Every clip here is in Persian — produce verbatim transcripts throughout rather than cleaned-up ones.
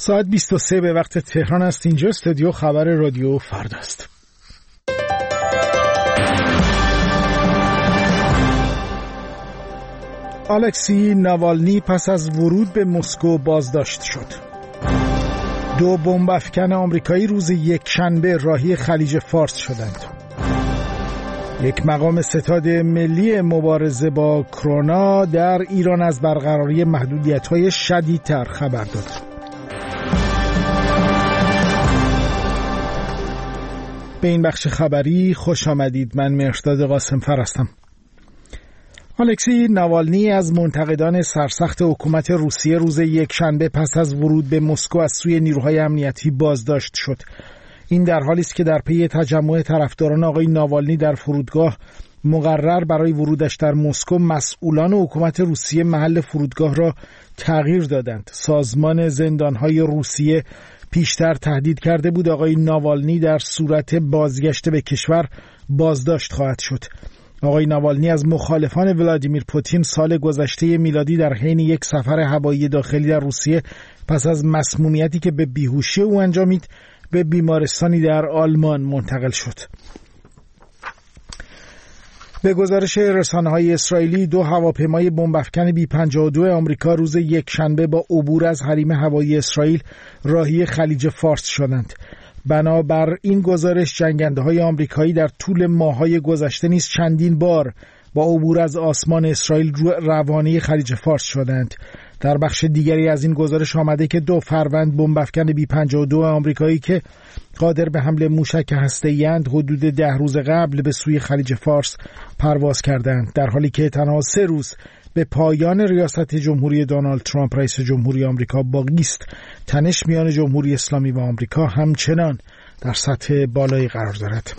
ساعت بیست و سه به وقت تهران است. اینجا استودیو خبر رادیو فردا است. الکسی ناوالنی پس از ورود به مسکو بازداشت شد. دو بمب افکن آمریکایی روز یکشنبه راهی خلیج فارس شدند. یک مقام ستاد ملی مبارزه با کرونا در ایران از برقراری محدودیت‌های شدیدتر خبر داد. به این بخش خبری خوش آمدید. من مهرداد قاسمفر هستم. الکسی ناوالنی از منتقدان سرسخت حکومت روسیه روز یکشنبه پس از ورود به مسکو از سوی نیروهای امنیتی بازداشت شد. این در حالی است که در پی تجمع طرفداران آقای ناوالنی در فرودگاه مقرر برای ورودش در مسکو، مسئولان حکومت روسیه محل فرودگاه را تغییر دادند. سازمان زندانهای روسیه پیشتر تهدید کرده بود آقای ناوالنی در صورت بازگشت به کشور بازداشت خواهد شد. آقای ناوالنی از مخالفان ولادیمیر پوتین سال گذشته میلادی در حین یک سفر هوایی داخلی در روسیه پس از مسمومیتی که به بیهوشی او انجامید به بیمارستانی در آلمان منتقل شد. به گزارش رسانه‌های اسرائیلی، دو هواپیمای بمب افکن بی پنجاه و دو آمریکا روز یکشنبه با عبور از حریم هوایی اسرائیل راهی خلیج فارس شدند. بنابر این گزارش، جنگنده‌های آمریکایی در طول ماه‌های گذشته نیز چندین بار با عبور از آسمان اسرائیل روانه خلیج فارس شدند. در بخش دیگری از این گزارش آمده که دو فروند بمب افکن بی پنجاه و دو آمریکایی که قادر به حمل موشک هسته‌ای اند حدود ده روز قبل به سوی خلیج فارس پرواز کردند، در حالی که تنها سه روز به پایان ریاست جمهوری دونالد ترامپ رئیس جمهوری آمریکا باقی است. تنش میان جمهوری اسلامی و آمریکا همچنان در سطح بالایی قرار دارد.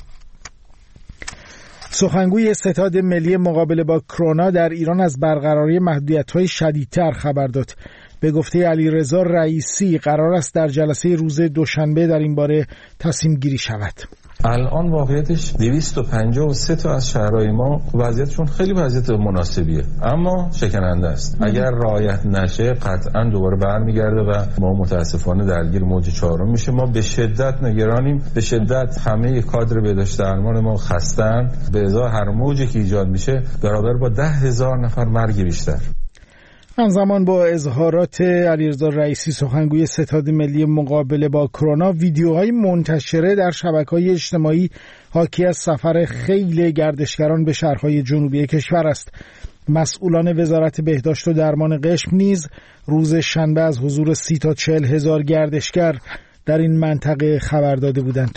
سخنگوی ستاد ملی مقابله با کرونا در ایران از برقراری محدودیت‌های شدیدتر خبر داد. به گفته علیرضا رئیسی قرار است در جلسه روز دوشنبه در این باره تصمیم گیری شود. الان واقعیتش دویست و پنجاه و سه تا از شهرهای ما وضعیتشون خیلی وضعیت مناسبیه، اما شکننده است. اگر رعایت نشه قطعا دوباره برمیگرده و ما متاسفانه درگیر موج چهارم میشه. ما به شدت نگرانیم، به شدت همه کادر بهداشت درمان ما خستن، به ازای هر موجی که ایجاد میشه برابر با ده هزار نفر مرگ بیشتر. همزمان با اظهارات علیرضا رئیسی سخنگوی ستاد ملی مقابله با کرونا، ویدیوهای منتشره در شبکه‌های اجتماعی حاکی از سفر خیل گردشگران به شهرهای جنوبی کشور است. مسئولان وزارت بهداشت و درمان قشم نیز روز شنبه از حضور سی تا چهل هزار گردشگر در این منطقه خبر داده بودند.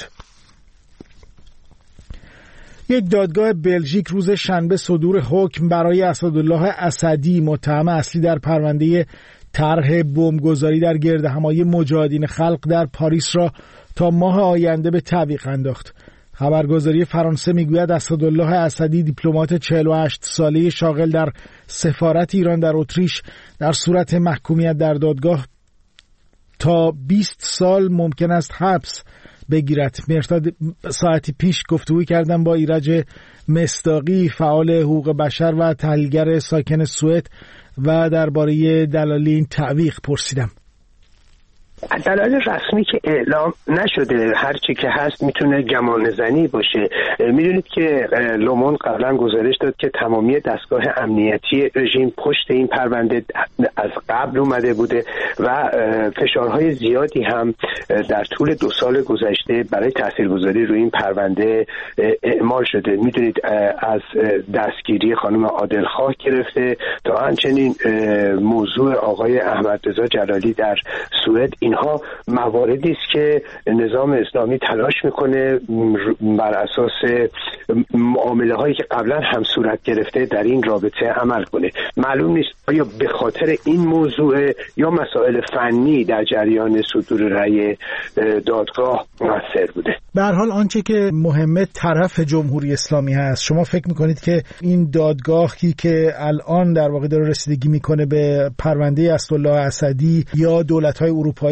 یک دادگاه بلژیک روز شنبه صدور حکم برای اسدالله اسدی، متهم اصلی در پرونده طرح بمبگذاری در گردهمایی مجاهدین خلق در پاریس را تا ماه آینده به تعویق انداخت. خبرگزاری فرانسه میگوید اسدالله اسدی، دیپلمات چهل و هشت ساله شاغل در سفارت ایران در اتریش، در صورت محکومیت در دادگاه تا بیست سال ممکن است حبس بگیرد. مرداد ساعتی پیش گفتگوی کردم با ایرج مصداقی، فعال حقوق بشر و تحلیلگر ساکن سوئد، و درباره دلایل این تعویق پرسیدم. دلایل رسمی که اعلام نشده، هر چی که هست میتونه گمان زنی باشه. میدونید که لومون قبلا گزارش داد که تمامی دستگاه امنیتی رژیم پشت این پرونده از قبل اومده بوده و فشارهای زیادی هم در طول دو سال گذشته برای تاثیرگذاری روی این پرونده اعمال شده. میدونید از دستگیری خانم عادلخواه گرفته تا همچنین موضوع آقای احمدرضا جلالی در سوئد، اینها مواردی است که نظام اسلامی تلاش میکنه بر اساس معامله هایی که قبلا هم صورت گرفته در این رابطه عمل کنه. معلوم نیست آیا به خاطر این موضوع یا مسائل فنی در جریان صدور رأی دادگاه مؤثر بوده. به هر حال آنچه که مهمه طرف جمهوری اسلامی هست. شما فکر میکنید که این دادگاهی که الان در واقع داره رسیدگی میکنه به پرونده اسدالله اسدی یا دولت‌های اروپایی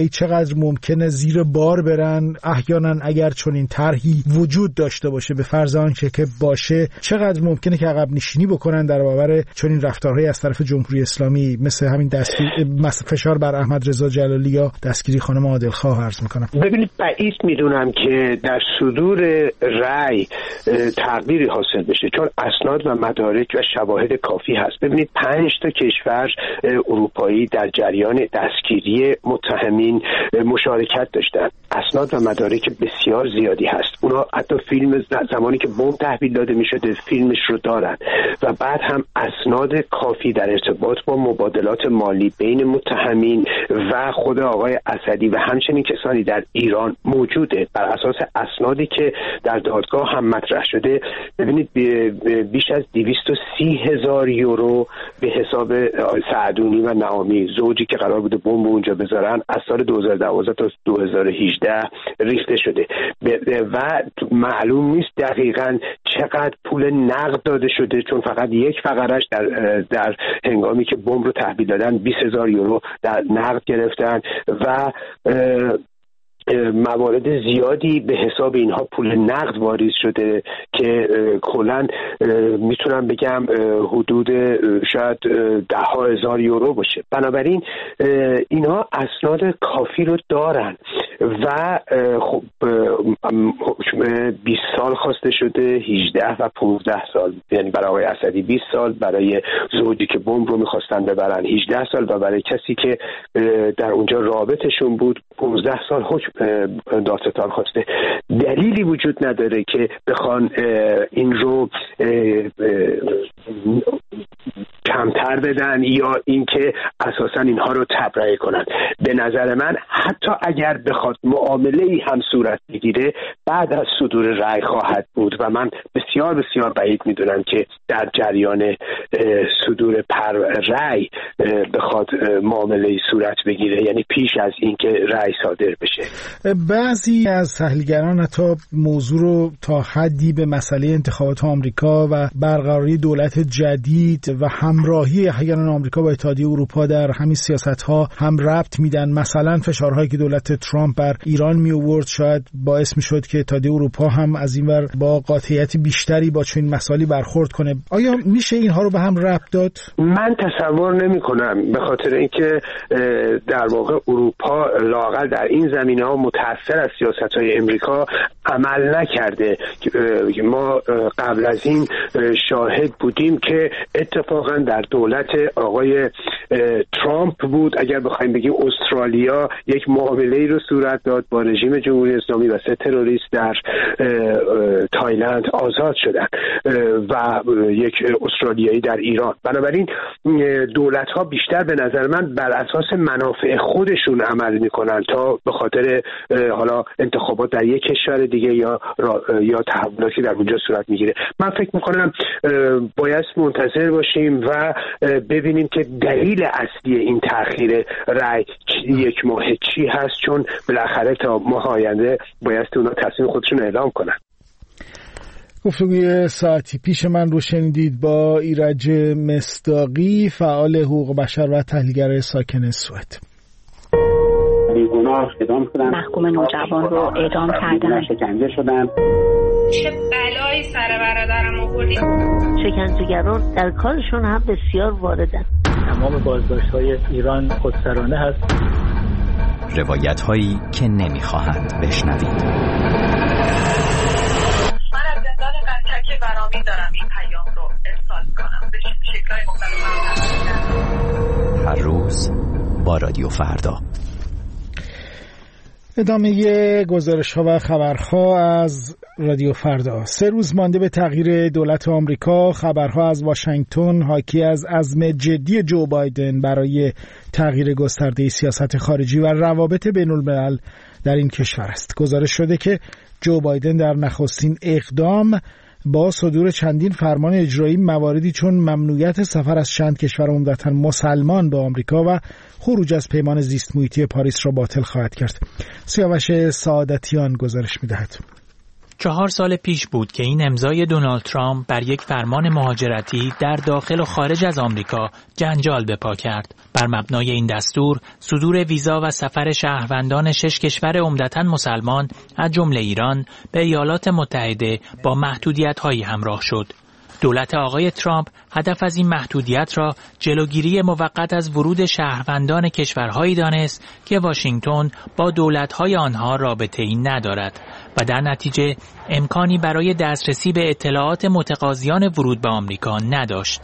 اروپایی چقدر ممکنه زیر بار برن، احیانا اگر چنین طرحی وجود داشته باشه به فرض آنکه که باشه، چقدر ممکنه که عقب نشینی بکنن در برابر چنین رفتارهایی از طرف جمهوری اسلامی، مثل همین دستگیر فشار بر احمد رضا جلالی یا دستگیری خانم عادلخواه عرض میکنم. ببینید بعید میدونم که در صدور رأی تغییری حاصل بشه، چون اسناد و مدارک و شواهد کافی هست. ببینید پنج تا کشور اروپایی در جریان دستگیری متهمین مشارکت داشتن. اسناد و مدارک بسیار زیادی هست. اونا حتی فیلم زمانی که بمب تحویل داده میشده فیلمش رو دارن و بعد هم اسناد کافی در ارتباط با مبادلات مالی بین متهمین و خود آقای اسدی و همچنین کسانی در ایران موجوده. بر اساس اسنادی که در دادگاه هم مطرح شده، ببینید بیش از دویست و سی هزار یورو به حساب سعدونی و نعامی، زوجی که قرار بوده بمب اونجا بذارن، از سال دو هزار و دوازده تا دو هزار و هجده ریخته شده و معلوم نیست دقیقاً چقدر پول نقد داده شده، چون فقط یک فقرش در در هنگامی که بمب رو تحویل دادن بیست هزار یورو در نقد گرفتن و موارد زیادی به حساب اینها پول نقد واریز شده که کلاً میتونم بگم حدود شاید ده ها هزار یورو باشه. بنابراین اینها اسناد کافی رو دارن و خب بیست سال خواسته شده، هجده و پانزده سال، یعنی برای آقای اسدی بیست سال، برای زوجی که بمب رو میخواستن ببرن هجده سال و برای کسی که در اونجا رابطشون بود پانزده سال حکم دادستان خواسته. دلیلی وجود نداره که بخوان این رو کمتر بدن یا اینکه اساسا اینها رو تبرئه کنن. به نظر من حتی اگر بخواد معامله‌ای هم صورت بگیره بعد از صدور رأی خواهد بود و من بسیار بسیار بعید میدونم که در جریان صدور پر رأی بخواد معامله‌ای صورت بگیره، یعنی پیش از اینکه رأی صادر بشه. بعضی از تحلیلگران حتی موضوع رو تا حدی به مسئله انتخابات آمریکا و برقراری دولت جدید و همراهی احیانا آمریکا با اتحادیه اروپا در همین سیاست‌ها هم ربط میدن. مثلا فشارهایی که دولت ترامپ بر ایران می آورد شاید باعث میشد که اتحادیه اروپا هم از اینور با قاطعیت بیشتری با چنین مسائلی برخورد کنه. آیا میشه اینها رو به هم ربط داد؟ من تصور نمی‌کنم، به خاطر اینکه در واقع اروپا لااقل در این زمینه‌ها متأثر از سیاست‌های امریکا عمل نکرده. ما قبل از این شاهد بودیم که اتفاقا در دولت آقای ترامپ بود، اگر بخوایم بگیم استرالیا یک معامله‌ای رو صورت داد با رژیم جمهوری اسلامی و سه تروریست در تایلند آزاد شدن و یک استرالیایی در ایران. بنابراین دولت‌ها بیشتر به نظر من بر اساس منافع خودشون عمل می‌کنن تا به خاطر حالا انتخابات در یک کشور دیگه یا یا تحولاتی در اونجا صورت میگیره. من فکر میکنم باید منتظر باشیم و ببینیم که دلیل اصلی این تأخیر رأی یک ماه چی هست، چون بالاخره تا ماه آینده باید اونا تصمیم خودشون اعلام کنن. گفتگوی ساعتی پیش من رو شنیدید با ایرج مصداقی، فعال حقوق بشر و تحلیلگر ساکن سوئد. بیگناه اعدام شدن، محکوم نوجوان رو اعدام کردن، شکنجه شدن. چه بلایی سر برادرم آوردی؟ شکنجهگران در کارشون هم بسیار واردن. تمام بازداشت‌های ایران خودسرانه هست. روایت‌هایی که نمی‌خواهند بشنوید. من از زندان قطعه برامی دارم این پیام رو ارسال کنم به شکل‌های مختلف. هر روز با رادیو فردا. ادامه گزارش‌ها و خبرها از رادیو فردا. سه روز مانده به تغییر دولت آمریکا، خبرها از واشنگتن حاکی از عزم جدی جو بایدن برای تغییر گسترده سیاست خارجی و روابط بین‌الملل در این کشور است. گزارش شده که جو بایدن در نخستین اقدام با صدور چندین فرمان اجرایی مواردی چون ممنوعیت سفر از چند کشور عمدتاً مسلمان به آمریکا و خروج از پیمان زیست محیطی پاریس را باطل خواهد کرد. سیاوش سعادتیان گزارش می‌دهد. چهار سال پیش بود که این امضای دونالد ترامپ بر یک فرمان مهاجرتی در داخل و خارج از آمریکا جنجال به پا کرد. بر مبنای این دستور، صدور ویزا و سفر شهروندان شش کشور عمدتاً مسلمان از جمله ایران به ایالات متحده با محدودیت‌هایی همراه شد. دولت آقای ترامپ هدف از این محدودیت را جلوگیری موقت از ورود شهروندان کشورهایی دانست که واشنگتن با دولت‌های آنها رابطه‌ای ندارد و در نتیجه امکانی برای دسترسی به اطلاعات متقاضیان ورود به آمریکا نداشت.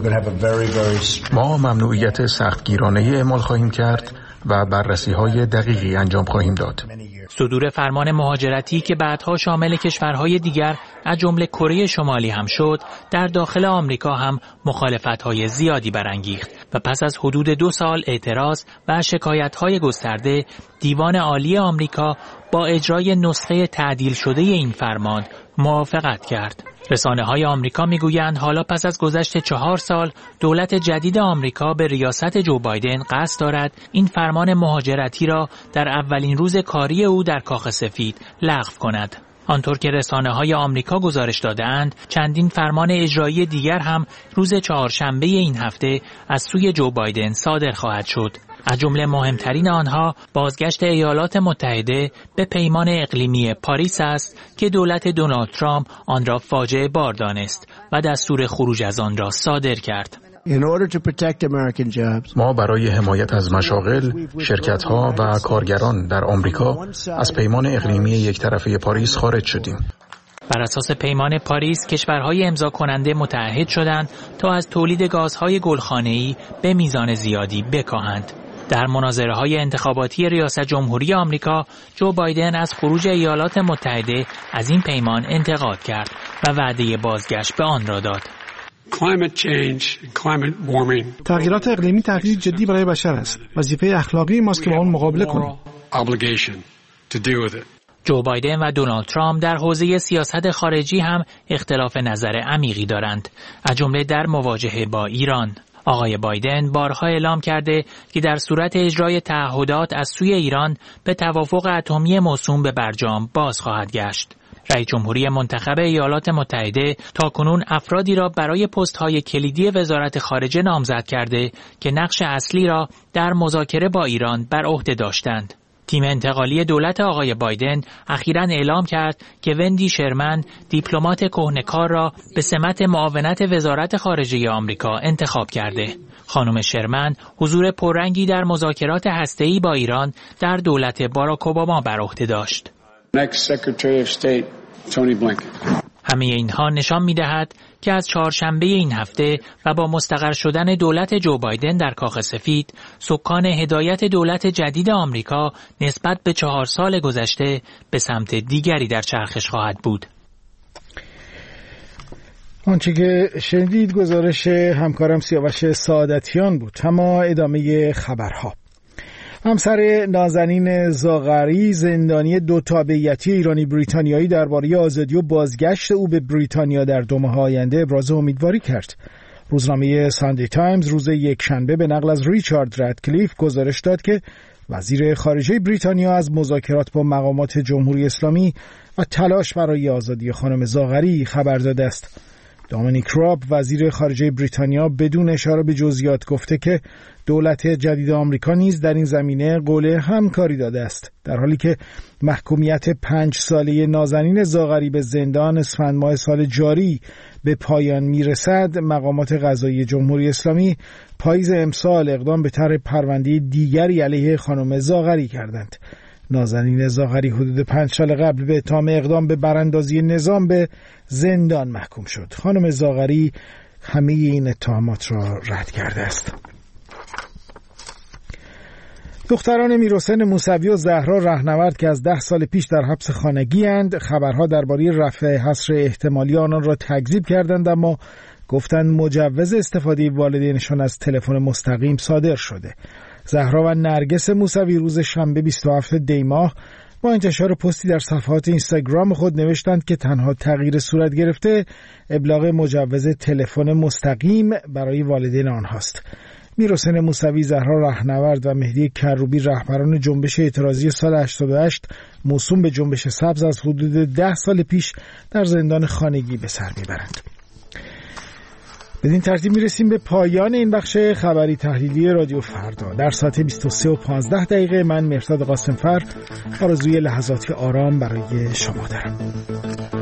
ما ممنوعیت سختگیرانه اعمال خواهیم کرد و بررسی‌های دقیقی انجام خواهیم داد. صدور فرمان مهاجرتی که بعدها شامل کشورهای دیگر از جمله کره شمالی هم شد، در داخل آمریکا هم مخالفت‌های زیادی برانگیخت و پس از حدود دو سال اعتراض و شکایت‌های گسترده، دیوان عالی آمریکا با اجرای نسخه تعدیل شده این فرمان موافقت کرد. رسانه‌های آمریکا می‌گویند حالا پس از گذشت چهار سال دولت جدید آمریکا به ریاست جو بایدن قصد دارد این فرمان مهاجرتی را در اولین روز کاری او در کاخ سفید لغو کند. آنطور که رسانه‌های آمریکا گزارش داده‌اند، چندین فرمان اجرایی دیگر هم روز چهارشنبه این هفته از سوی جو بایدن صادر خواهد شد. از جمله مهمترین آنها بازگشت ایالات متحده به پیمان اقلیمی پاریس است که دولت دونالد ترامپ آن را فاجعه بار دانست و دستور خروج از آن را صادر کرد. ما برای حمایت از مشاغل، شرکت‌ها و کارگران در آمریکا از پیمان اقلیمی یک طرفه پاریس خارج شدیم. بر اساس پیمان پاریس، کشورهای امضا کننده متعهد شدند تا از تولید گازهای گلخانه‌ای به میزان زیادی بکاهند. در مناظره‌های انتخاباتی ریاست جمهوری آمریکا، جو بایدن از خروج ایالات متحده از این پیمان انتقاد کرد و وعده بازگشت به آن را داد. تغییرات اقلیمی تهدید جدی برای بشر است. وظیفه اخلاقی ماست که با آن مقابله کنیم. جو بایدن و دونالد ترامپ در حوزه سیاست خارجی هم اختلاف نظر عمیقی دارند، از جمله در مواجهه با ایران. آقای بایدن بارها اعلام کرده که در صورت اجرای تعهدات از سوی ایران به توافق اتمی موسوم به برجام باز خواهد گشت. رئیس جمهوری منتخب ایالات متحده تاکنون افرادی را برای پست‌های کلیدی وزارت خارجه نامزد کرده که نقش اصلی را در مذاکره با ایران بر عهده داشتند. تیم انتقالی دولت آقای بایدن اخیراً اعلام کرد که وندی شرمن دیپلمات کهنه‌کار را به سمت معاونت وزارت خارجه آمریکا انتخاب کرده. خانم شرمن حضور پررنگی در مذاکرات هسته‌ای با ایران در دولت باراک اوباما بر عهده داشت. همه اینها نشان می‌دهد که از چهارشنبه این هفته و با مستقر شدن دولت جو بایدن در کاخ سفید، سکان هدایت دولت جدید آمریکا نسبت به چهار سال گذشته به سمت دیگری در چرخش خواهد بود. آنچه که شنیدید گزارش همکارم سیاوش سعادتیان بود. اما ادامه خبرها. همسر نازنین زاغری، زندانی دو تابعیتی ایرانی بریتانیایی، درباره آزادی و بازگشت او به بریتانیا در دو ماه آینده ابراز امیدواری کرد. روزنامه ساندی تایمز روز یکشنبه به نقل از ریچارد رادکلیف گزارش داد که وزیر خارجه بریتانیا از مذاکرات با مقامات جمهوری اسلامی و تلاش برای آزادی خانم زاغری خبر داده است. دامینیک راب، وزیر خارجه بریتانیا، بدون اشاره به جزئیات گفته که دولت جدید آمریکا نیز در این زمینه قول همکاری داده است. در حالی که محکومیت پنج ساله نازنین زاغری به زندان اسفند ماه سال جاری به پایان میرسد، مقامات قضایی جمهوری اسلامی پاییز امسال اقدام به طرح پرونده دیگری علیه خانم زاغری کردند. نازنین زاغری حدود پنج سال قبل به اتهام اقدام به براندازی نظام به زندان محکوم شد. خانم زاغری همه این اتهامات را رد کرده است. دختران میرحسین موسوی و زهرا رهنورد که از ده سال پیش در حبس خانگی اند، خبرها درباره رفع حصر احتمالی آنان را تکذیب کردند، اما گفتند مجوز استفاده والدینشان از تلفن مستقیم صادر شده. زهرا و نرگس موسوی روز شنبه بیست و هفتم دی ماه با انتشار پستی در صفحات اینستاگرام خود نوشتند که تنها تغییر صورت گرفته ابلاغ مجوز تلفن مستقیم برای والدین آنهاست. میرحسین موسوی، زهرا رهنورد و مهدی کروبی رهبران جنبش اعتراضی سال هشتاد و هشت موسوم به جنبش سبز از حدود ده سال پیش در زندان خانگی به سر میبرند. بدین ترتیب میرسیم به پایان این بخش خبری تحلیلی رادیو فردا. در ساعت بیست و سه و پانزده دقیقه من مهرداد قاسمفر آرزوی لحظاتی آرام برای شما دارم.